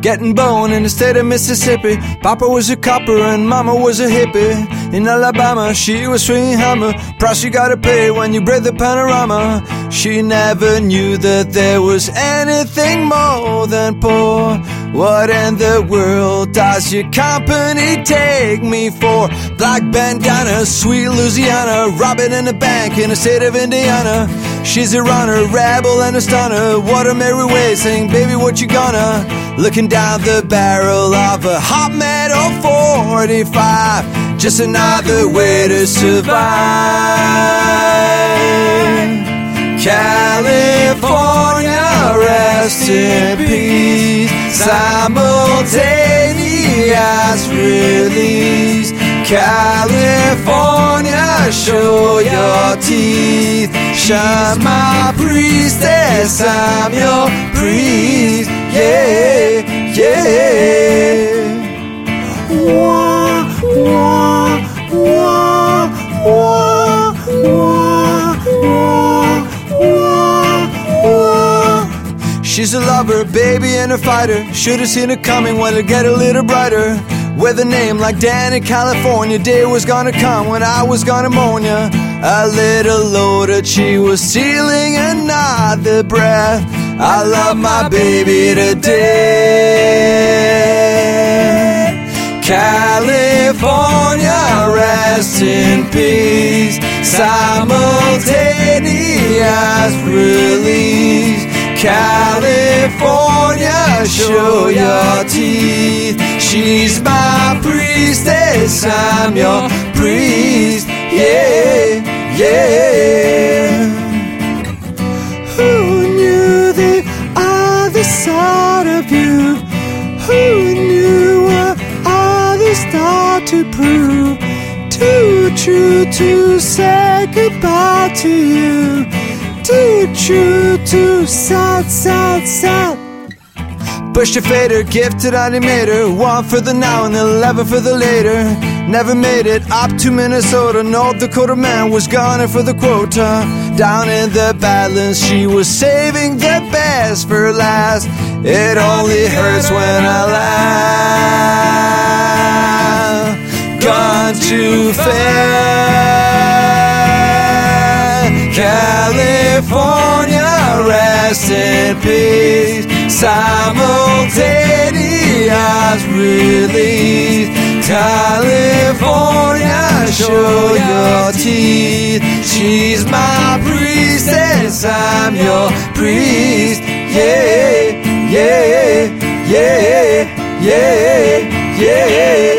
getting born in the state of Mississippi. Papa was a copper and mama was a hippie. In Alabama, she was swinging hammer. Price you gotta pay when you break the panorama. She never knew that there was anything more than poor. What in the world does your company take me for? Black bandana, sweet Louisiana, robbing in a bank in the state of Indiana. She's a runner, rebel and a stunner. What a merry way, saying, baby, what you gonna? Looking down the barrel of a hot metal 45. Just another way to survive. California, rest in peace. Simultaneous release. California, show your teeth. Shine my priestess, I'm your priest. Yeah, yeah. Wah, wah, wah, wah, wah, wah, wah. She's a lover, baby, and a fighter. Should've seen it coming when it get a little brighter. With a name like Danny, California, day was gonna come when I was gonna mourn ya. A little loaded, she was stealing another breath. I love my baby to death. California, rest in peace. Simultaneous release. California, show your teeth. She's my priestess, I'm your priest. Yeah, yeah. Who knew the other side of you? Who knew what others thought to prove? Too true to say goodbye to you. Too true to sad, sad, sad. Bush to fader, gifted animator. One for the now and 11 for the later. Never made it up to Minnesota. North Dakota man was gunning for the quota. Down in the Badlands, she was saving the best for last. It only hurts when I laugh. Gone too fast. California, rest in peace. Simultaneous release. California, show your teeth. She's my priestess, I'm your priest. Yeah, yeah, yeah, yeah, yeah.